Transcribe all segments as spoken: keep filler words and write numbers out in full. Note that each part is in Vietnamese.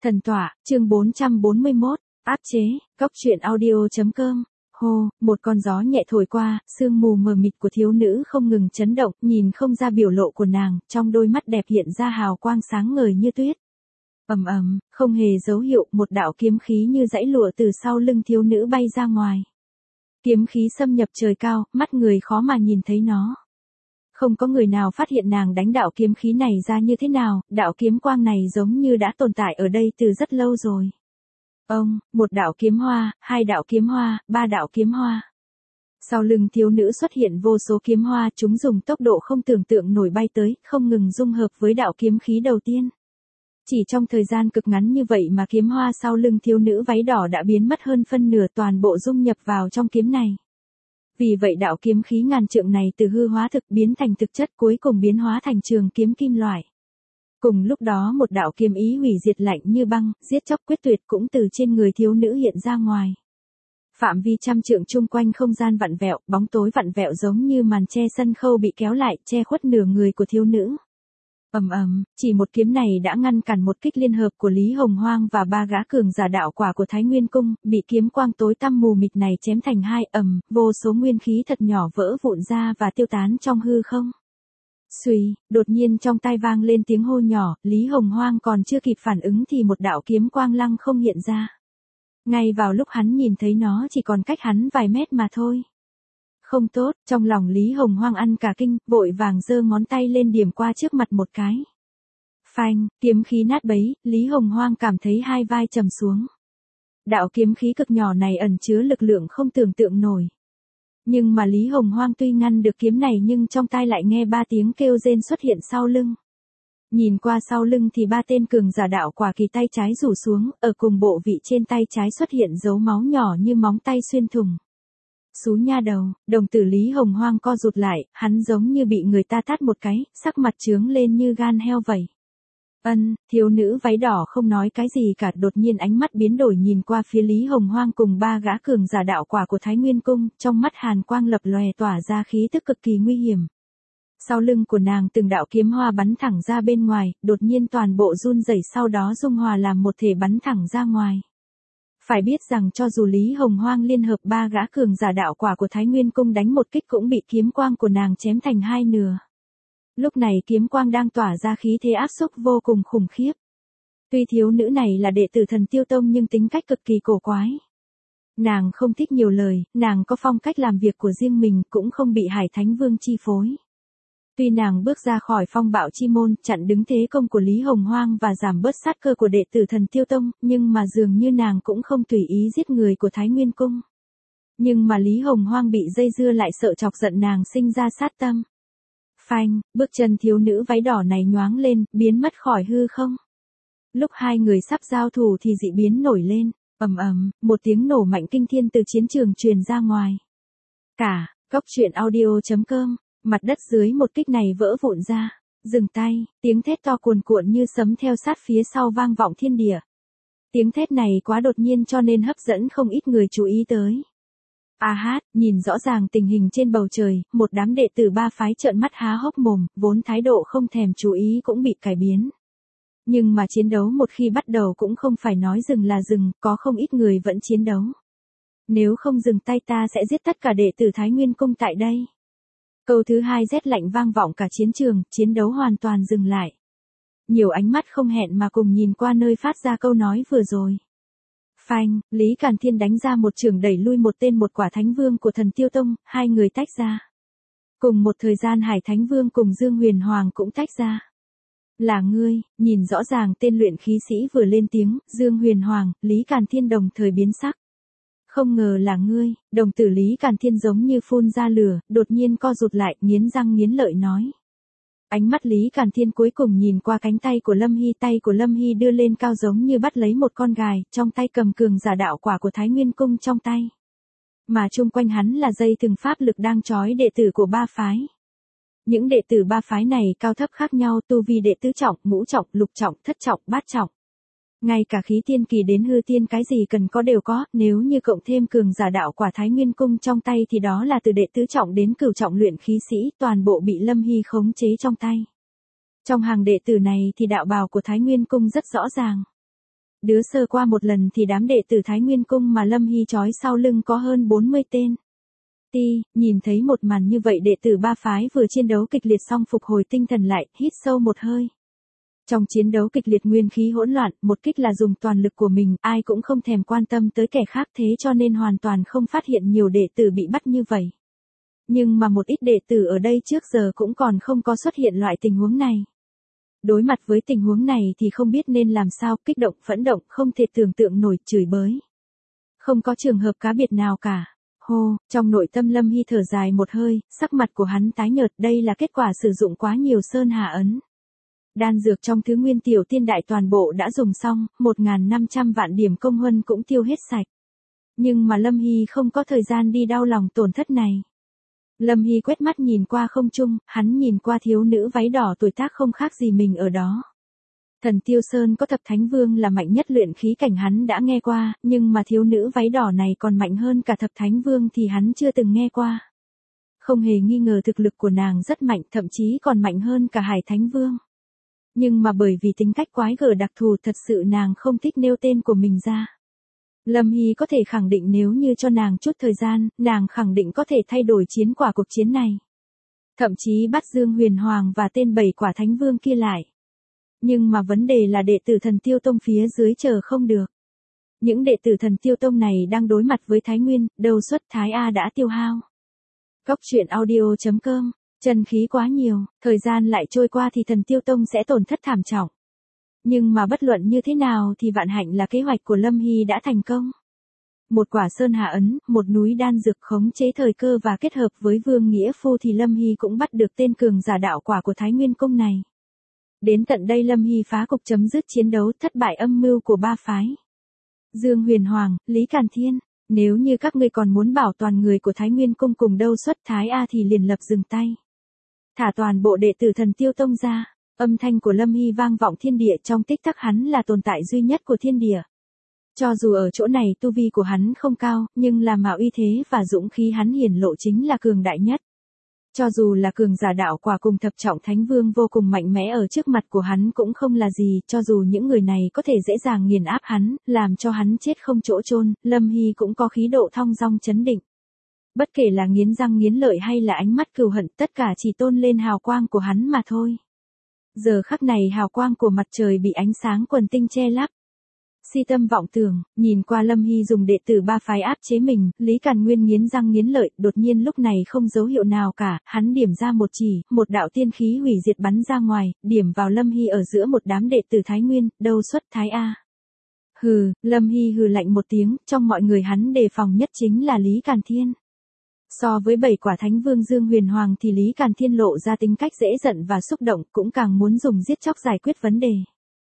Thần tọa, chương bốn trăm bốn mươi mốt, áp chế, cốc truyện audio.com. Hô, một con gió nhẹ thổi qua, sương mù mờ mịt của thiếu nữ không ngừng chấn động, nhìn không ra biểu lộ của nàng, trong đôi mắt đẹp hiện ra hào quang sáng ngời như tuyết. Ầm ầm, không hề dấu hiệu, một đạo kiếm khí như dãy lụa từ sau lưng thiếu nữ bay ra ngoài. Kiếm khí xâm nhập trời cao, mắt người khó mà nhìn thấy nó. Không có người nào phát hiện nàng đánh đạo kiếm khí này ra như thế nào, đạo kiếm quang này giống như đã tồn tại ở đây từ rất lâu rồi. Ông, một đạo kiếm hoa, hai đạo kiếm hoa, ba đạo kiếm hoa. Sau lưng thiếu nữ xuất hiện vô số kiếm hoa, chúng dùng tốc độ không tưởng tượng nổi bay tới, không ngừng dung hợp với đạo kiếm khí đầu tiên. Chỉ trong thời gian cực ngắn như vậy mà kiếm hoa sau lưng thiếu nữ váy đỏ đã biến mất hơn phân nửa, toàn bộ dung nhập vào trong kiếm này. Vì vậy đạo kiếm khí ngàn trượng này từ hư hóa thực biến thành thực chất, cuối cùng biến hóa thành trường kiếm kim loại. Cùng lúc đó một đạo kiếm ý hủy diệt lạnh như băng, giết chóc quyết tuyệt cũng từ trên người thiếu nữ hiện ra ngoài. Phạm vi trăm trượng chung quanh không gian vặn vẹo, bóng tối vặn vẹo giống như màn che sân khâu bị kéo lại, che khuất nửa người của thiếu nữ. Ầm ầm, chỉ một kiếm này đã ngăn cản một kích liên hợp của Lý Hồng Hoang và ba gã cường giả đạo quả của Thái Nguyên Cung, bị kiếm quang tối tăm mù mịt này chém thành hai, ầm, vô số nguyên khí thật nhỏ vỡ vụn ra và tiêu tán trong hư không. Xuy, đột nhiên trong tai vang lên tiếng hô nhỏ, Lý Hồng Hoang còn chưa kịp phản ứng thì một đạo kiếm quang lăng không hiện ra. Ngay vào lúc hắn nhìn thấy nó chỉ còn cách hắn vài mét mà thôi. Không tốt, trong lòng Lý Hồng Hoang ăn cả kinh, vội vàng giơ ngón tay lên điểm qua trước mặt một cái. Phanh, kiếm khí nát bấy, Lý Hồng Hoang cảm thấy hai vai trầm xuống. Đạo kiếm khí cực nhỏ này ẩn chứa lực lượng không tưởng tượng nổi. Nhưng mà Lý Hồng Hoang tuy ngăn được kiếm này nhưng trong tai lại nghe ba tiếng kêu rên xuất hiện sau lưng. Nhìn qua sau lưng thì ba tên cường giả đạo quả kỳ tay trái rủ xuống, ở cùng bộ vị trên tay trái xuất hiện dấu máu nhỏ như móng tay xuyên thủng. Xú nha đầu, đồng tử Lý Hồng Hoang co rụt lại, hắn giống như bị người ta tát một cái, sắc mặt trướng lên như gan heo vậy. Ân, thiếu nữ váy đỏ không nói cái gì cả, đột nhiên ánh mắt biến đổi nhìn qua phía Lý Hồng Hoang cùng ba gã cường giả đạo quả của Thái Nguyên Cung, trong mắt hàn quang lập lòe tỏa ra khí tức cực kỳ nguy hiểm. Sau lưng của nàng từng đạo kiếm hoa bắn thẳng ra bên ngoài, đột nhiên toàn bộ run rẩy sau đó dung hòa làm một thể bắn thẳng ra ngoài. Phải biết rằng cho dù Lý Hồng Hoang liên hợp ba gã cường giả đạo quả của Thái Nguyên Cung đánh một kích cũng bị kiếm quang của nàng chém thành hai nửa. Lúc này kiếm quang đang tỏa ra khí thế áp xúc vô cùng khủng khiếp. Tuy thiếu nữ này là đệ tử Thần Tiêu Tông nhưng tính cách cực kỳ cổ quái. Nàng không thích nhiều lời, nàng có phong cách làm việc của riêng mình cũng không bị Hải Thánh Vương chi phối. Tuy nàng bước ra khỏi phong bạo chi môn, chặn đứng thế công của Lý Hồng Hoang và giảm bớt sát cơ của đệ tử Thần Tiêu Tông, nhưng mà dường như nàng cũng không tùy ý giết người của Thái Nguyên Cung. Nhưng mà Lý Hồng Hoang bị dây dưa lại sợ chọc giận nàng sinh ra sát tâm. Phanh, bước chân thiếu nữ váy đỏ này nhoáng lên, biến mất khỏi hư không. Lúc hai người sắp giao thủ thì dị biến nổi lên, ầm ầm, một tiếng nổ mạnh kinh thiên từ chiến trường truyền ra ngoài. Cả, cốc truyện audio.com. Mặt đất dưới một kích này vỡ vụn ra. Dừng tay, tiếng thét to cuồn cuộn như sấm theo sát phía sau vang vọng thiên địa. Tiếng thét này quá đột nhiên cho nên hấp dẫn không ít người chú ý tới. A hát, nhìn rõ ràng tình hình trên bầu trời, một đám đệ tử ba phái trợn mắt há hốc mồm, vốn thái độ không thèm chú ý cũng bị cải biến. Nhưng mà chiến đấu một khi bắt đầu cũng không phải nói dừng là dừng, có không ít người vẫn chiến đấu. Nếu không dừng tay ta sẽ giết tất cả đệ tử Thái Nguyên Cung tại đây. Câu thứ hai rét lạnh vang vọng cả chiến trường, chiến đấu hoàn toàn dừng lại. Nhiều ánh mắt không hẹn mà cùng nhìn qua nơi phát ra câu nói vừa rồi. Phanh, Lý Càn Thiên đánh ra một trường đẩy lui một tên một quả Thánh Vương của Thần Tiêu Tông, hai người tách ra. Cùng một thời gian Hải Thánh Vương cùng Dương Huyền Hoàng cũng tách ra. Là ngươi, nhìn rõ ràng tên luyện khí sĩ vừa lên tiếng, Dương Huyền Hoàng, Lý Càn Thiên đồng thời biến sắc. Không ngờ là ngươi, đồng tử Lý Càn Thiên giống như phun ra lửa, đột nhiên co rụt lại, nghiến răng nghiến lợi nói. Ánh mắt Lý Càn Thiên cuối cùng nhìn qua cánh tay của Lâm Hy, tay của Lâm Hy đưa lên cao giống như bắt lấy một con gài, trong tay cầm cường giả đạo quả của Thái Nguyên Cung trong tay. Mà chung quanh hắn là dây thừng pháp lực đang trói đệ tử của ba phái. Những đệ tử ba phái này cao thấp khác nhau, tu vi đệ tứ trọng, ngũ trọng, lục trọng, thất trọng, bát trọng. Ngay cả khí tiên kỳ đến hư tiên cái gì cần có đều có, nếu như cộng thêm cường giả đạo quả Thái Nguyên Cung trong tay thì đó là từ đệ tứ trọng đến cửu trọng luyện khí sĩ, toàn bộ bị Lâm Hy khống chế trong tay. Trong hàng đệ tử này thì đạo bào của Thái Nguyên Cung rất rõ ràng. Đứa sơ qua một lần thì đám đệ tử Thái Nguyên Cung mà Lâm Hy trói sau lưng có hơn bốn mươi tên. Ti, nhìn thấy một màn như vậy đệ tử ba phái vừa chiến đấu kịch liệt xong phục hồi tinh thần lại, hít sâu một hơi. Trong chiến đấu kịch liệt nguyên khí hỗn loạn, một kích là dùng toàn lực của mình, ai cũng không thèm quan tâm tới kẻ khác thế cho nên hoàn toàn không phát hiện nhiều đệ tử bị bắt như vậy. Nhưng mà một ít đệ tử ở đây trước giờ cũng còn không có xuất hiện loại tình huống này. Đối mặt với tình huống này thì không biết nên làm sao, kích động, phẫn động, không thể tưởng tượng nổi, chửi bới. Không có trường hợp cá biệt nào cả. Hô, trong nội tâm Lâm Hy thở dài một hơi, sắc mặt của hắn tái nhợt, đây là kết quả sử dụng quá nhiều sơn hà ấn. Đan dược trong thứ nguyên tiểu tiên đại toàn bộ đã dùng xong, một nghìn năm trăm vạn điểm công huân cũng tiêu hết sạch. Nhưng mà Lâm Hy không có thời gian đi đau lòng tổn thất này. Lâm Hy quét mắt nhìn qua không trung, hắn nhìn qua thiếu nữ váy đỏ tuổi tác không khác gì mình ở đó. Thần Tiêu Sơn có thập thánh vương là mạnh nhất luyện khí cảnh hắn đã nghe qua, nhưng mà thiếu nữ váy đỏ này còn mạnh hơn cả thập thánh vương thì hắn chưa từng nghe qua. Không hề nghi ngờ thực lực của nàng rất mạnh, thậm chí còn mạnh hơn cả Hải Thánh Vương. Nhưng mà bởi vì tính cách quái gở đặc thù thật sự nàng không thích nêu tên của mình ra. Lâm Hy có thể khẳng định nếu như cho nàng chút thời gian, nàng khẳng định có thể thay đổi chiến quả cuộc chiến này. Thậm chí bắt Dương Huyền Hoàng và tên bảy quả thánh vương kia lại. Nhưng mà vấn đề là đệ tử Thần Tiêu Tông phía dưới chờ không được. Những đệ tử Thần Tiêu Tông này đang đối mặt với Thái Nguyên, đầu xuất Thái A đã tiêu hao. Cốc truyện audio chấm com, chân khí quá nhiều, thời gian lại trôi qua thì Thần Tiêu Tông sẽ tổn thất thảm trọng. Nhưng mà bất luận như thế nào thì vạn hạnh là kế hoạch của Lâm Hy đã thành công. Một quả sơn hà ấn, một núi đan dược khống chế thời cơ và kết hợp với Vương Nghĩa Phu thì Lâm Hy cũng bắt được tên cường giả đạo quả của Thái Nguyên Cung này. Đến tận đây Lâm Hy phá cục chấm dứt chiến đấu thất bại âm mưu của ba phái. Dương Huyền Hoàng, Lý Càn Thiên, nếu như các ngươi còn muốn bảo toàn người của Thái Nguyên Cung cùng đâu xuất Thái A thì liền lập dừng tay. Thả toàn bộ đệ tử Thần Tiêu Tông ra. Âm thanh của Lâm Hy vang vọng thiên địa, trong tích tắc hắn là tồn tại duy nhất của thiên địa. Cho dù ở chỗ này tu vi của hắn không cao, nhưng là mà uy thế và dũng khí hắn hiển lộ chính là cường đại nhất. Cho dù là cường giả đạo quả cùng thập trọng thánh vương vô cùng mạnh mẽ ở trước mặt của hắn cũng không là gì, cho dù những người này có thể dễ dàng nghiền áp hắn, làm cho hắn chết không chỗ chôn, Lâm Hy cũng có khí độ thong dong chấn định. Bất kể là nghiến răng nghiến lợi hay là ánh mắt cừu hận, tất cả chỉ tôn lên hào quang của hắn mà thôi. Giờ khắc này hào quang của mặt trời bị ánh sáng quần tinh che lấp. Si tâm vọng tưởng, nhìn qua Lâm Hy dùng đệ tử ba phái áp chế mình, Lý Càn Nguyên nghiến răng nghiến lợi, đột nhiên lúc này không dấu hiệu nào cả, hắn điểm ra một chỉ, một đạo tiên khí hủy diệt bắn ra ngoài, điểm vào Lâm Hy ở giữa một đám đệ tử Thái Nguyên, đâu xuất Thái A. Hừ, Lâm Hy hừ lạnh một tiếng, trong mọi người hắn đề phòng nhất chính là Lý Càn Thiên. So với bảy quả thánh vương Dương Huyền Hoàng thì Lý Càn Thiên lộ ra tính cách dễ giận và xúc động, cũng càng muốn dùng giết chóc giải quyết vấn đề.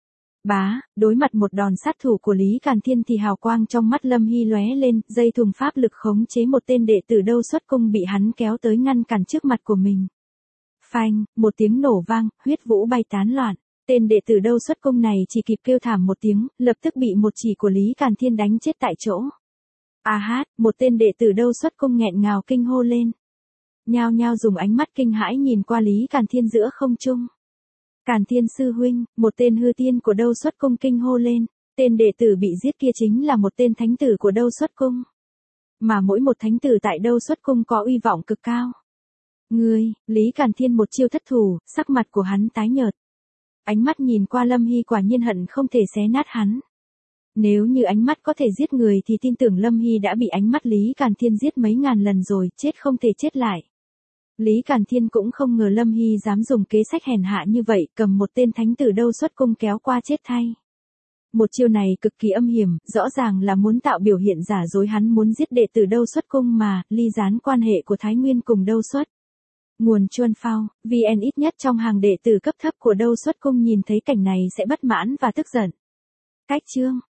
Bá, đối mặt một đòn sát thủ của Lý Càn Thiên thì hào quang trong mắt Lâm Hy lóe lên, dây thùng pháp lực khống chế một tên đệ tử đâu xuất cung bị hắn kéo tới ngăn cản trước mặt của mình. Phanh, một tiếng nổ vang, huyết vũ bay tán loạn. Tên đệ tử đâu xuất cung này chỉ kịp kêu thảm một tiếng, lập tức bị một chỉ của Lý Càn Thiên đánh chết tại chỗ. A hát, một tên đệ tử đâu xuất cung nghẹn ngào kinh hô lên. Nhao nhao dùng ánh mắt kinh hãi nhìn qua Lý Càn Thiên giữa không trung. Càn Thiên sư huynh, một tên hư tiên của đâu xuất cung kinh hô lên. Tên đệ tử bị giết kia chính là một tên thánh tử của đâu xuất cung. Mà mỗi một thánh tử tại đâu xuất cung có uy vọng cực cao. Ngươi, Lý Càn Thiên một chiêu thất thủ, sắc mặt của hắn tái nhợt. Ánh mắt nhìn qua Lâm Hy quả nhiên hận không thể xé nát hắn. Nếu như ánh mắt có thể giết người thì tin tưởng Lâm Hy đã bị ánh mắt Lý Càn Thiên giết mấy ngàn lần rồi, chết không thể chết lại. Lý Càn Thiên cũng không ngờ Lâm Hy dám dùng kế sách hèn hạ như vậy, cầm một tên thánh tử đâu xuất cung kéo qua chết thay. Một chiêu này cực kỳ âm hiểm, rõ ràng là muốn tạo biểu hiện giả dối hắn muốn giết đệ tử đâu xuất cung mà, ly gián quan hệ của Thái Nguyên cùng đâu xuất. Nguồn Chuan Phao, vê en ít nhất trong hàng đệ tử cấp thấp của đâu xuất cung nhìn thấy cảnh này sẽ bất mãn và tức giận. Cách chương